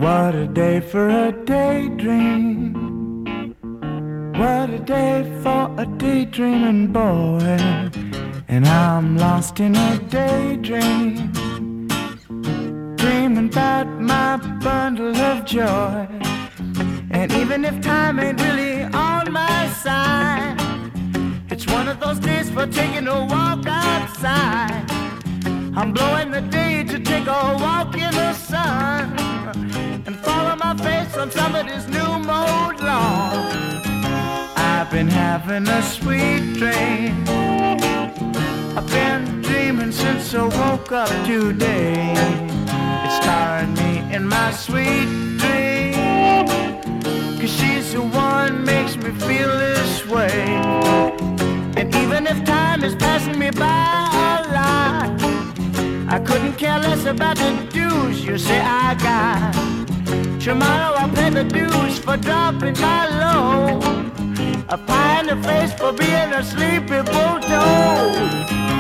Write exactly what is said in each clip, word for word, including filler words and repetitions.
What a day for a daydream. What a day for a daydreaming boy. And I'm lost in a daydream, dreaming about my bundle of joy. And even if time ain't really on my side, it's one of those days for taking a walk outside. I'm blowing the day to take a walk in the sun and follow my face on somebody's new mode lawn. I've been having a sweet dream. I've been dreaming since I woke up today. It's starring me in my sweet dream, 'cause she's the one makes me feel this way. And even if time is passing me by a lot, I couldn't care less about the dues you say I got. Tomorrow I'll pay the dues for dropping my load, a pie in the face for being a sleepy bulldog.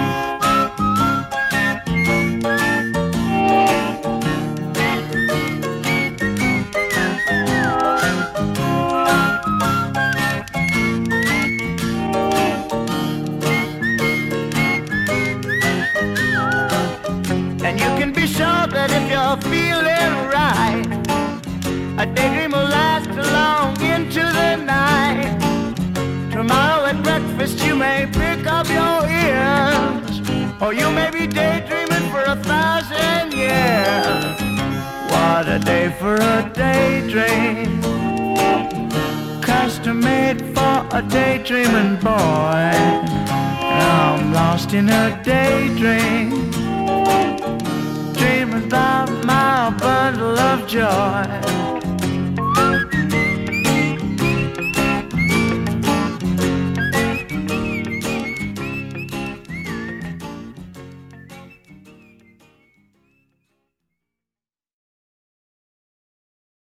And you can be sure that if you're feeling right, a daydream will last long into the night. Tomorrow at breakfast you may pick up your ears, or you may be daydreaming for a thousand years. What a day for a daydream, custom made for a daydreaming boy. And I'm lost in a daydream, dreaming about my bundle of joy.